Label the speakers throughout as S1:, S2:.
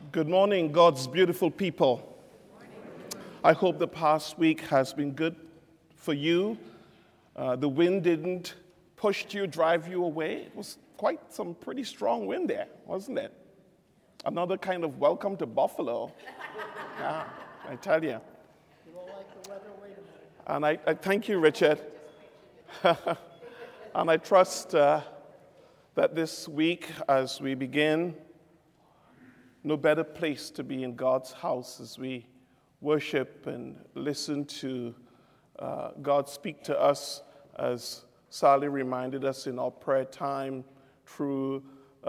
S1: Good morning, God's beautiful people. I hope the past week has been good for you. The wind didn't push you, drive you away. It was quite some pretty strong wind there, wasn't it? Another kind of welcome to Buffalo. Yeah, I tell you.
S2: You don't like the weather? Wait a
S1: And
S2: minute.
S1: I thank you, Richard. And I trust that this week, as we begin, no better place to be in God's house as we worship and listen to God speak to us, as Sally reminded us in our prayer time, through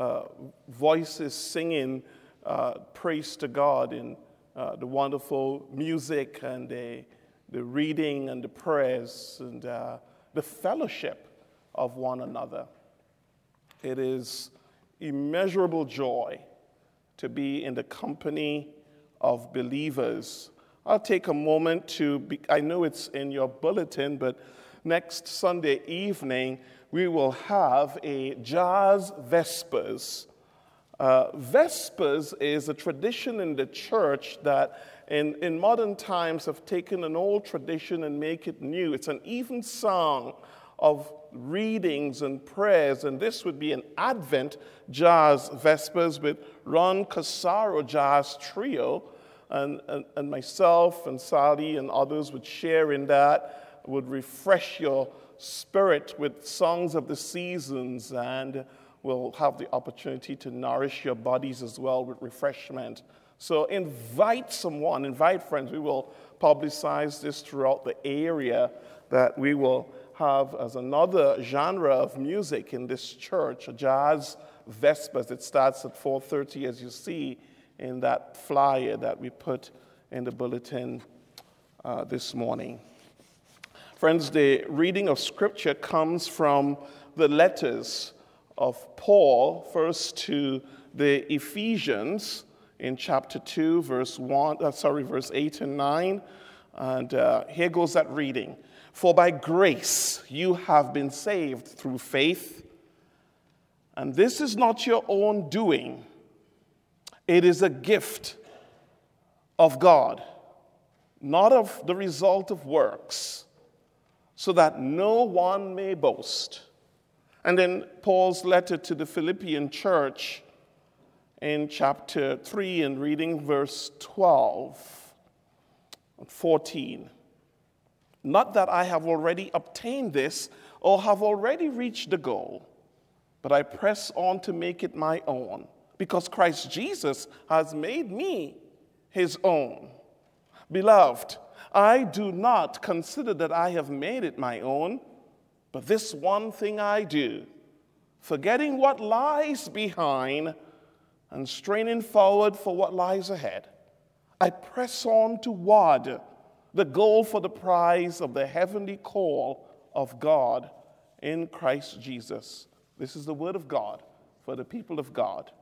S1: voices singing praise to God in the wonderful music and the reading and the prayers and the fellowship of one another. It is immeasurable joy to be in the company of believers. I'll take a moment I know it's in your bulletin, but next Sunday evening, we will have a Jazz Vespers. Vespers is a tradition in the church that in modern times have taken an old tradition and make it new. It's an even song of readings and prayers, and this would be an Advent Jazz Vespers with Ron Casaro Jazz Trio, and myself and Sally and others would share in that, would refresh your spirit with songs of the seasons, and we'll have the opportunity to nourish your bodies as well with refreshment. So invite friends. We will publicize this throughout the area, that we will have as another genre of music in this church, a Jazz Vespers. It starts at 4:30, as you see in that flyer that we put in the bulletin this morning. Friends, the reading of Scripture comes from the letters of Paul, first to the Ephesians in chapter 2, verse 8 and 9. And here goes that reading. For by grace you have been saved through faith, and this is not your own doing. It is a gift of God, not of the result of works, so that no one may boast. And then Paul's letter to the Philippian church in chapter 3 and reading verse 12 and 14. Not that I have already obtained this or have already reached the goal, but I press on to make it my own, because Christ Jesus has made me his own. Beloved, I do not consider that I have made it my own, but this one thing I do, forgetting what lies behind and straining forward for what lies ahead, I press on toward the goal for the prize of the heavenly call of God in Christ Jesus. This is the word of God for the people of God.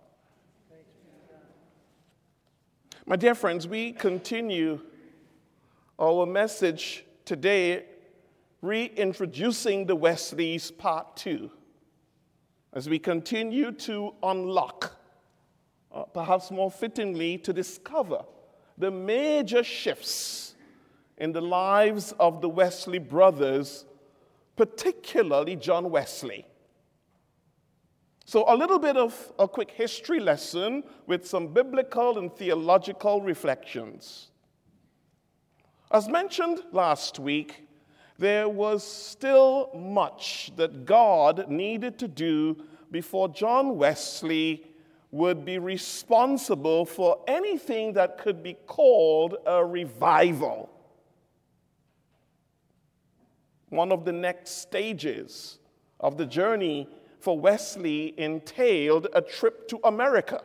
S1: My dear friends, we continue our message today, reintroducing the Wesleys part 2, as we continue to unlock, perhaps more fittingly, to discover the major shifts in the lives of the Wesley brothers, particularly John Wesley. So a little bit of a quick history lesson with some biblical and theological reflections. As mentioned last week, there was still much that God needed to do before John Wesley would be responsible for anything that could be called a revival. One of the next stages of the journey for Wesley entailed a trip to America.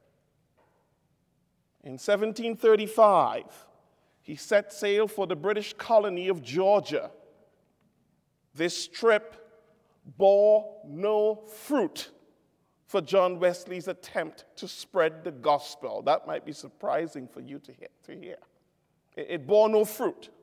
S1: In 1735, he set sail for the British colony of Georgia. This trip bore no fruit for John Wesley's attempt to spread the gospel. That might be surprising for you to hear. It bore no fruit.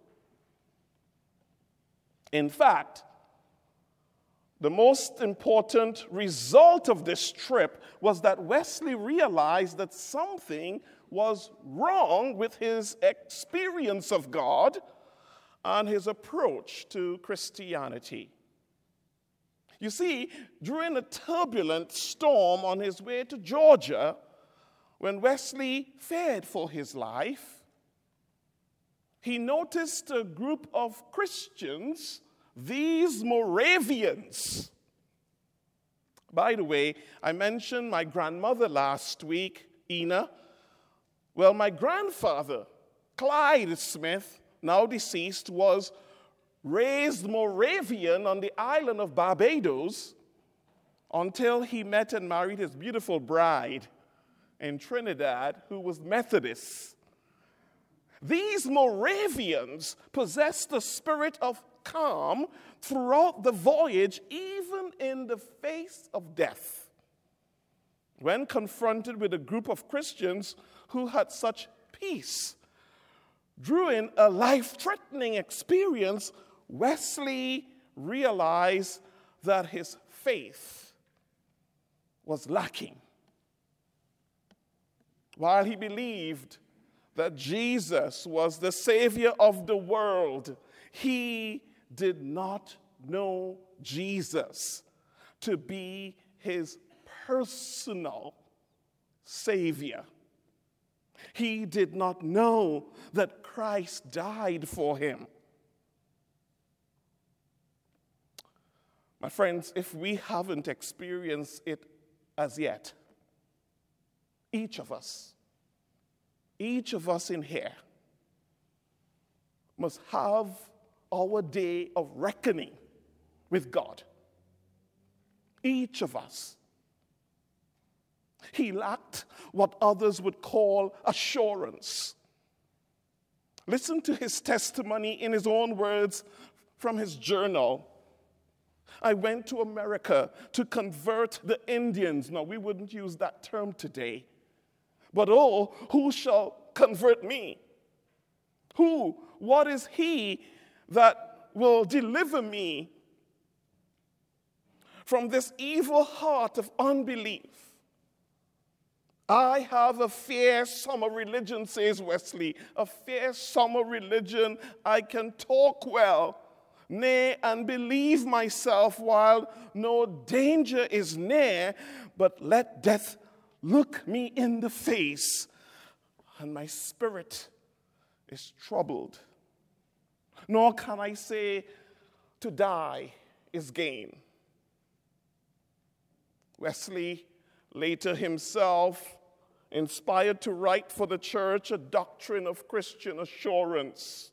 S1: In fact, the most important result of this trip was that Wesley realized that something was wrong with his experience of God and his approach to Christianity. You see, during a turbulent storm on his way to Georgia, when Wesley feared for his life, he noticed a group of Christians, these Moravians. By the way, I mentioned my grandmother last week, Ina. Well, my grandfather, Clyde Smith, now deceased, was raised Moravian on the island of Barbados until he met and married his beautiful bride in Trinidad, who was Methodist. These Moravians possessed the spirit of calm throughout the voyage, even in the face of death. When confronted with a group of Christians who had such peace, during a life-threatening experience, Wesley realized that his faith was lacking. While he believed that Jesus was the Savior of the world, he did not know Jesus to be his personal Savior. He did not know that Christ died for him. My friends, if we haven't experienced it as yet, each of us in here must have our day of reckoning with God. Each of us. He lacked what others would call assurance. Listen to his testimony in his own words from his journal. I went to America to convert the Indians. Now, we wouldn't use that term today. But oh, who shall convert me? Who? What is he that will deliver me from this evil heart of unbelief? I have a fair summer religion, says Wesley, a fair summer religion. I can talk well, nay, and believe myself while no danger is near, but let death look me in the face, and my spirit is troubled. Nor can I say to die is gain. Wesley later himself inspired to write for the church a doctrine of Christian assurance.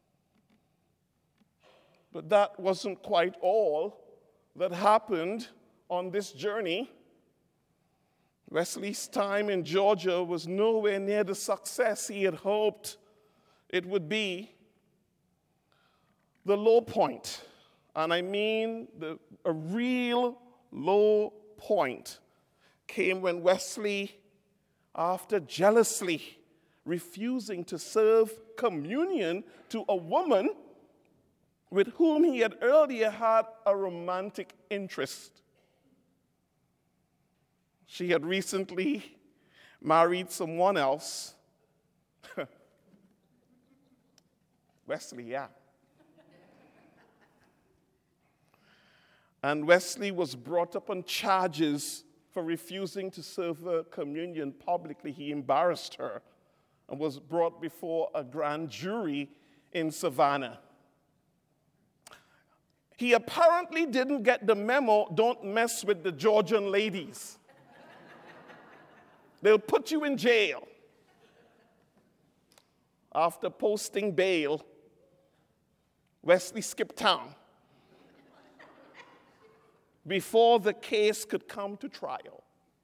S1: But that wasn't quite all that happened on this journey. Wesley's time in Georgia was nowhere near the success he had hoped it would be. The low point, and I mean a real low point, came when Wesley, after jealously refusing to serve communion to a woman with whom he had earlier had a romantic interest. She had recently married someone else. Wesley, yeah. And Wesley was brought up on charges for refusing to serve her communion publicly. He embarrassed her and was brought before a grand jury in Savannah. He apparently didn't get the memo, don't mess with the Georgian ladies. They'll put you in jail. After posting bail, Wesley skipped town before the case could come to trial.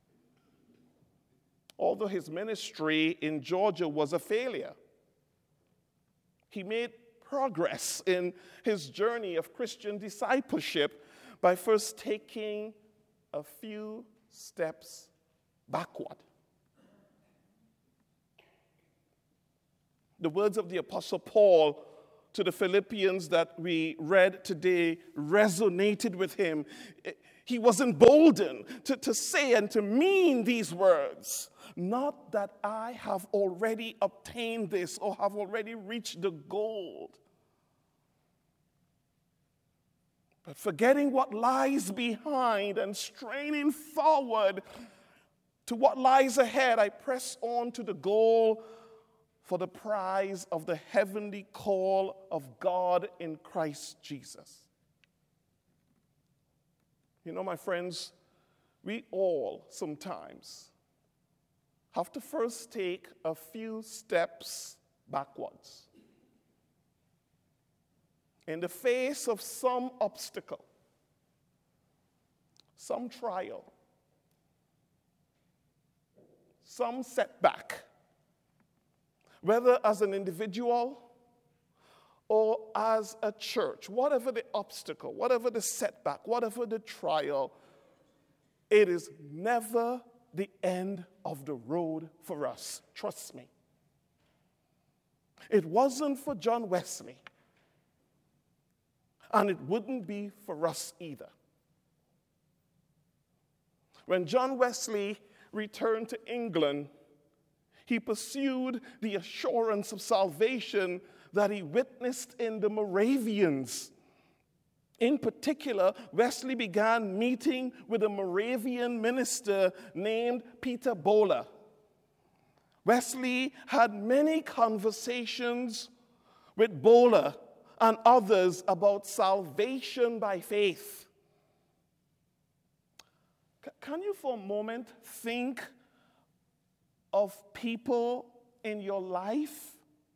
S1: Although his ministry in Georgia was a failure, he made progress in his journey of Christian discipleship by first taking a few steps backward. The words of the Apostle Paul to the Philippians that we read today resonated with him. He was emboldened to say and to mean these words. Not that I have already obtained this or have already reached the goal, but forgetting what lies behind and straining forward to what lies ahead, I press on to the goal for the prize of the heavenly call of God in Christ Jesus. You know, my friends, we all sometimes have to first take a few steps backwards. In the face of some obstacle, some trial, some setback, whether as an individual or as a church, whatever the obstacle, whatever the setback, whatever the trial, it is never the end of the road for us. Trust me. It wasn't for John Wesley, and it wouldn't be for us either. When John Wesley returned to England, he pursued the assurance of salvation that he witnessed in the Moravians. In particular, Wesley began meeting with a Moravian minister named Peter Böhler. Wesley had many conversations with Böhler and others about salvation by faith. Can you for a moment think of people in your life,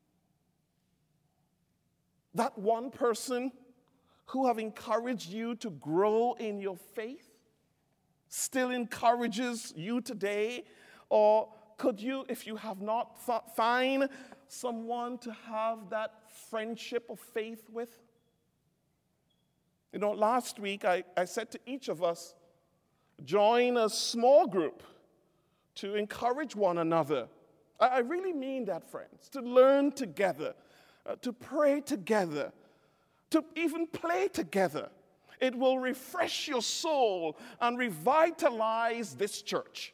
S1: that one person who have encouraged you to grow in your faith, still encourages you today? Or could you, if you have not, find someone to have that friendship of faith with? You know, last week I said to each of us, join a small group to encourage one another. I really mean that, friends, to learn together, to pray together, to even play together. It will refresh your soul and revitalize this church.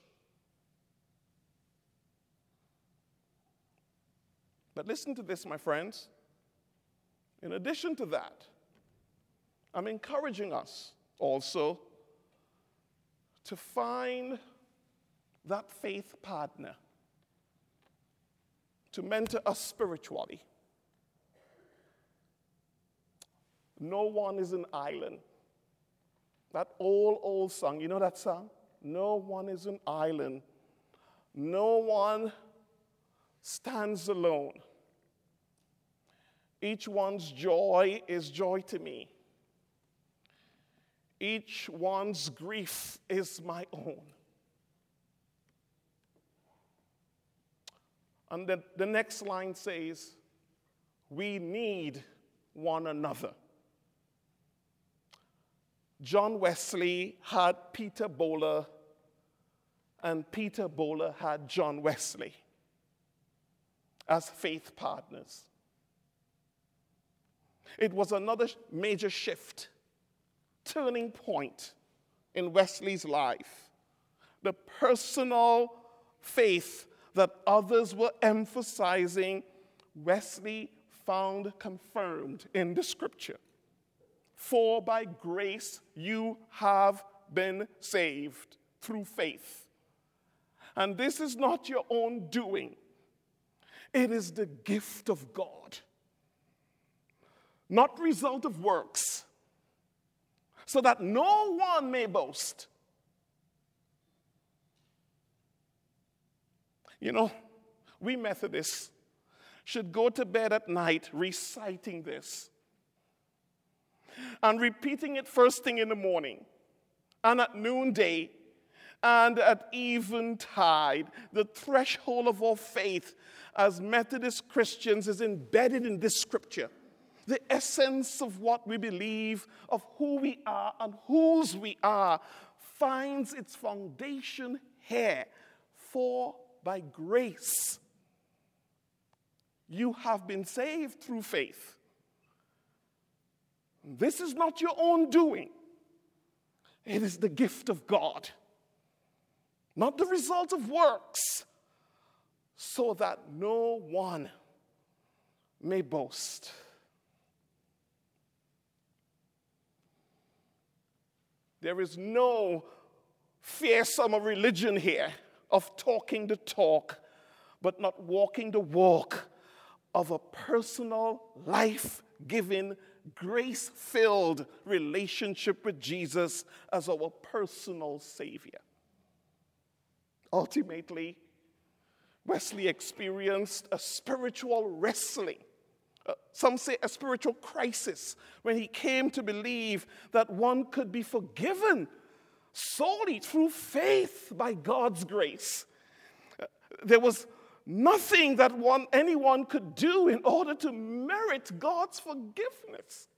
S1: But listen to this, my friends. In addition to that, I'm encouraging us also to find that faith partner to mentor us spiritually. No one is an island. That old song, you know that song? No one is an island. No one stands alone. Each one's joy is joy to me. Each one's grief is my own. And the next line says, we need one another. John Wesley had Peter Böhler, and Peter Böhler had John Wesley as faith partners. It was another major shift, turning point in Wesley's life. The personal faith that others were emphasizing, Wesley found confirmed in the scripture. For by grace you have been saved through faith. And this is not your own doing. It is the gift of God, not result of works, so that no one may boast. You know, we Methodists should go to bed at night reciting this and repeating it first thing in the morning and at noonday and at eventide. The threshold of our faith as Methodist Christians is embedded in this scripture. The essence of what we believe, of who we are and whose we are, finds its foundation here. For by grace you have been saved through faith. This is not your own doing. It is the gift of God. not the result of works, so that no one may boast. There is no fearsome religion here of talking the talk, but not walking the walk of a personal, life-giving, grace-filled relationship with Jesus as our personal Savior. Ultimately, Wesley experienced a spiritual wrestling. Some say a spiritual crisis when he came to believe that one could be forgiven solely through faith by God's grace. There was nothing that anyone could do in order to merit God's forgiveness.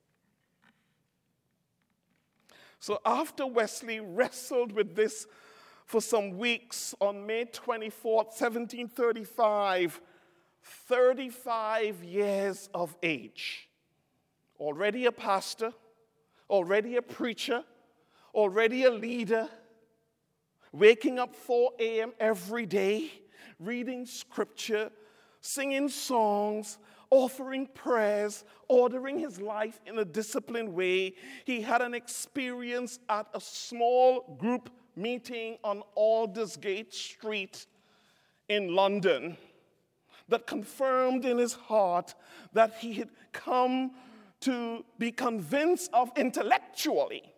S1: So after Wesley wrestled with this for some weeks, on May 24th, 1735, 35 years of age, already a pastor, already a preacher, already a leader, waking up 4 a.m. every day, reading scripture, singing songs, offering prayers, ordering his life in a disciplined way. He had an experience at a small group meeting on Aldersgate Street in London that confirmed in his heart that he had come to be convinced of intellectually.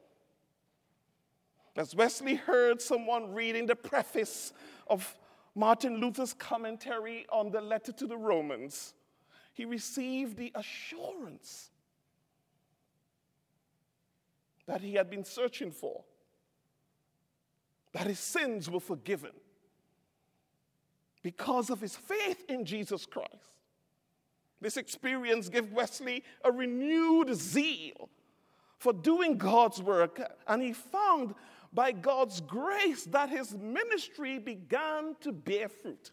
S1: As Wesley heard someone reading the preface of Martin Luther's commentary on the letter to the Romans, he received the assurance that he had been searching for, that his sins were forgiven because of his faith in Jesus Christ. This experience gave Wesley a renewed zeal for doing God's work, and he found by God's grace that his ministry began to bear fruit.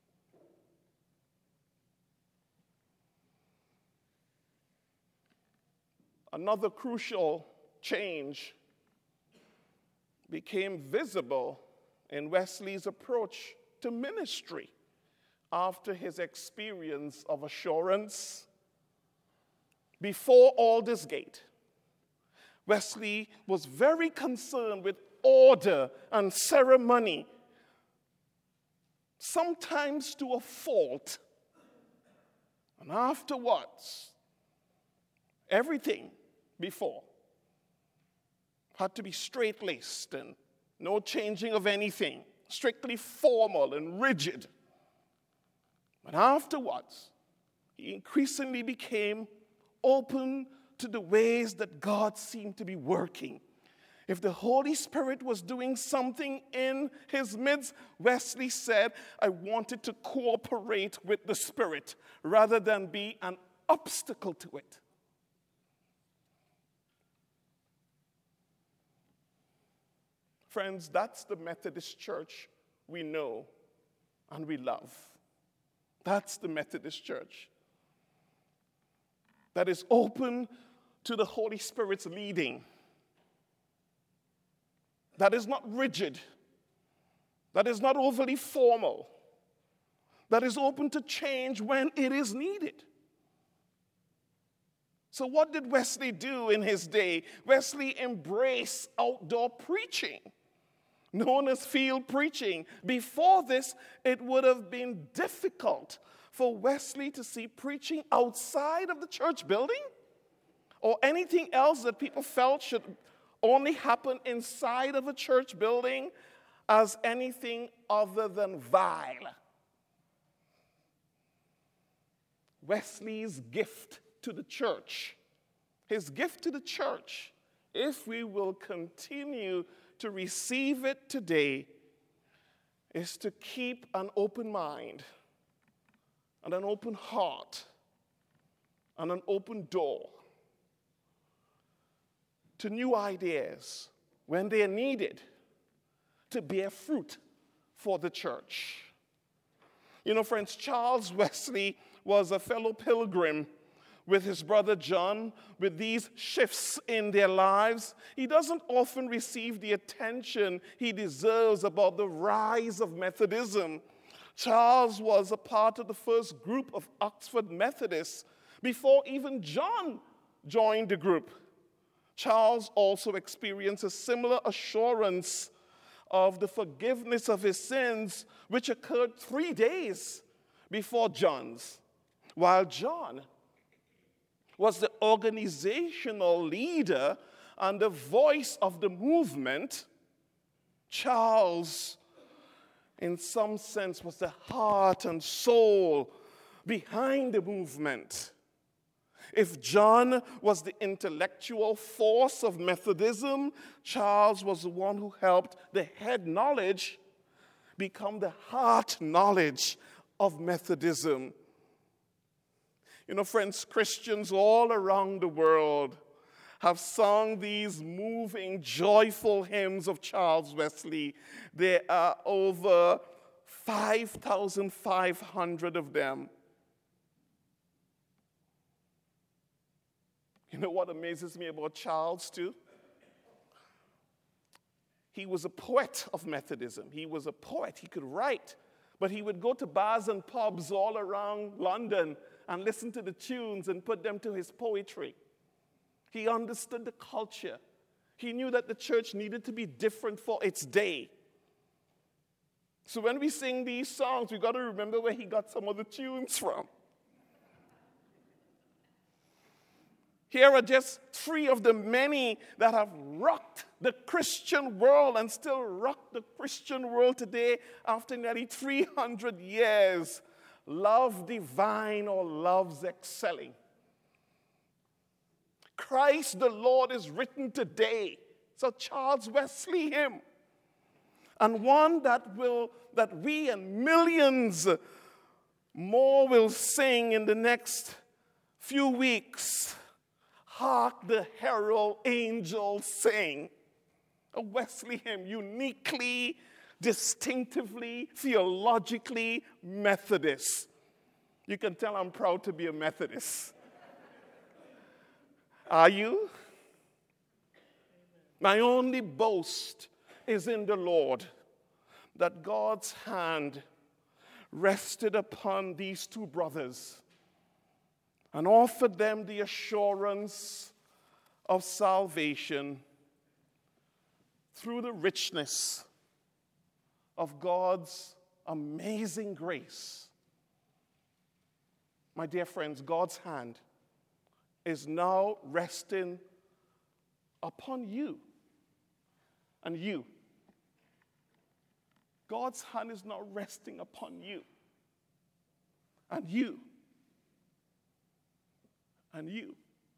S1: Another crucial change became visible in Wesley's approach to ministry after his experience of assurance. Before Aldersgate, Wesley was very concerned with order and ceremony, sometimes to a fault. And afterwards, everything before had to be straight-laced and no changing of anything, strictly formal and rigid. But afterwards, he increasingly became open to the ways that God seemed to be working. If the Holy Spirit was doing something in his midst, Wesley said, I wanted to cooperate with the Spirit rather than be an obstacle to it. Friends, that's the Methodist Church we know and we love. That's the Methodist Church that is open to the Holy Spirit's leading, that is not rigid, that is not overly formal, that is open to change when it is needed. So what did Wesley do in his day? Wesley embraced outdoor preaching, known as field preaching. Before this, it would have been difficult for Wesley to see preaching outside of the church building or anything else that people felt should only happen inside of a church building as anything other than vile. Wesley's gift to the church, his gift to the church, if we will continue to receive it today, is to keep an open mind and an open heart and an open door to new ideas when they are needed to bear fruit for the church. You know, friends, Charles Wesley was a fellow pilgrim with his brother John, with these shifts in their lives, he doesn't often receive the attention he deserves about the rise of Methodism. Charles was a part of the first group of Oxford Methodists before even John joined the group. Charles also experienced a similar assurance of the forgiveness of his sins, which occurred 3 days before John's, while John was the organizational leader and the voice of the movement. Charles, in some sense, was the heart and soul behind the movement. If John was the intellectual force of Methodism, Charles was the one who helped the head knowledge become the heart knowledge of Methodism. You know, friends, Christians all around the world have sung these moving, joyful hymns of Charles Wesley. There are over 5,500 of them. You know what amazes me about Charles, too? He was a poet of Methodism. He was a poet. He could write. But he would go to bars and pubs all around London and listen to the tunes and put them to his poetry. He understood the culture. He knew that the church needed to be different for its day. So when we sing these songs, we've got to remember where he got some of the tunes from. Here are just 3 of the many that have rocked the Christian world and still rock the Christian world today after nearly 300 years. Love divine or love's excelling. Christ the Lord is written today. So Charles Wesley hymn. And one that we and millions more will sing in the next few weeks. Hark the herald angels sing. A Wesley hymn, uniquely, distinctively, theologically Methodist. You can tell I'm proud to be a Methodist. Are you? My only boast is in the Lord, that God's hand rested upon these 2 brothers and offered them the assurance of salvation through the richness of God's amazing grace. My dear friends, God's hand is now resting upon you and you. God's hand is now resting upon you and you. And you,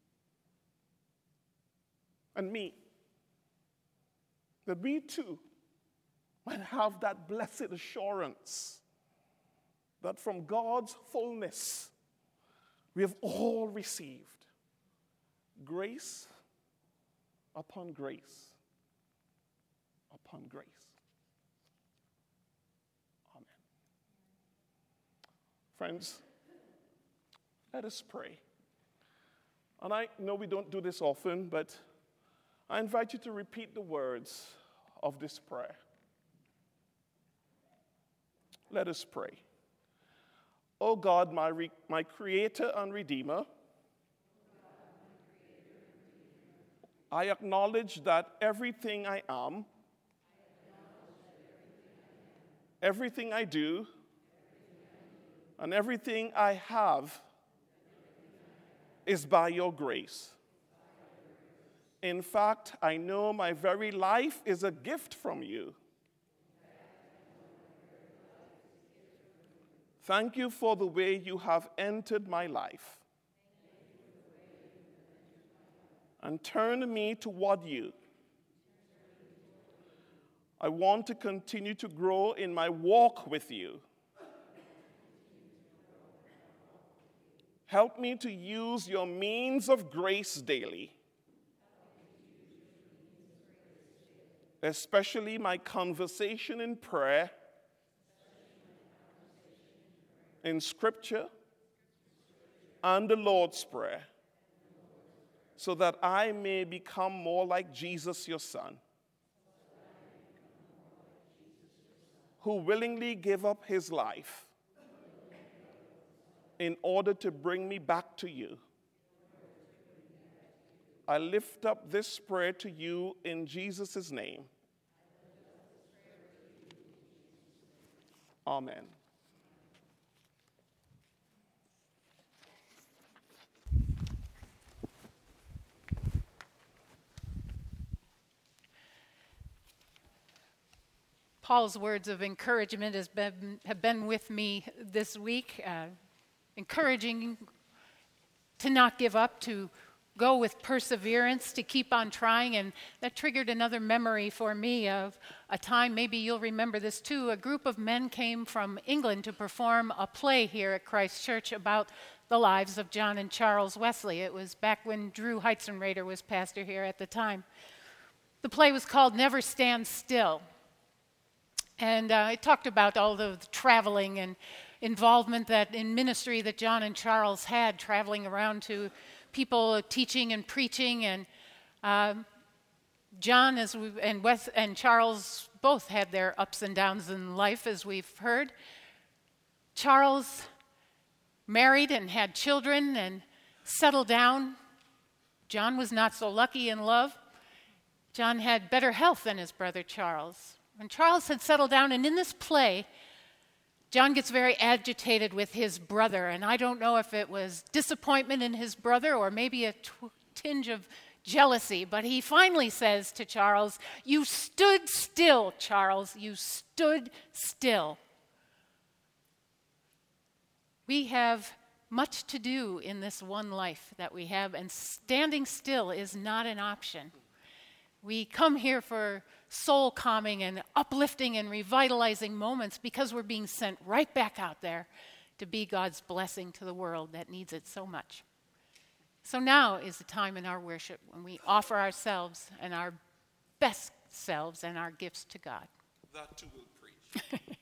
S1: and me, that we too might have that blessed assurance that from God's fullness we have all received grace upon grace upon grace. Amen. Friends, let us pray. And I know we don't do this often, but I invite you to repeat the words of this prayer. Let us pray. O God, my Creator and Redeemer, I acknowledge that everything I am, everything I do, and everything I have is by your grace. In fact, I know my very life is a gift from you. Thank you for the way you have entered my life and turned me toward you. I want to continue to grow in my walk with you. Help me to use your means of grace daily, especially my conversation in prayer, in scripture, and the Lord's Prayer, so that I may become more like Jesus, your Son, who willingly gave up his life in order to bring me back to you. I lift up this prayer to you in Jesus' name. Amen.
S3: Paul's words of encouragement have been with me this week, encouraging to not give up, to go with perseverance, to keep on trying. And that triggered another memory for me of a time, maybe you'll remember this too, a group of men came from England to perform a play here at Christ Church about the lives of John and Charles Wesley. It was back when Drew Heitzenrader was pastor here at the time. The play was called Never Stand Still. And it talked about all the traveling and involvement that in ministry that John and Charles had, traveling around to people teaching and preaching. And John and Charles both had their ups and downs in life, as we've heard. Charles married and had children and settled down. John was not so lucky in love. John had better health than his brother Charles. When Charles had settled down, and in this play, John gets very agitated with his brother, and I don't know if it was disappointment in his brother or maybe a tinge of jealousy, but he finally says to Charles, "You stood still, Charles, you stood still." We have much to do in this one life that we have, and standing still is not an option. We come here for soul calming and uplifting and revitalizing moments because we're being sent right back out there to be God's blessing to the world that needs it so much. So now is the time in our worship when we offer ourselves and our best selves and our gifts to God.
S1: That too will preach.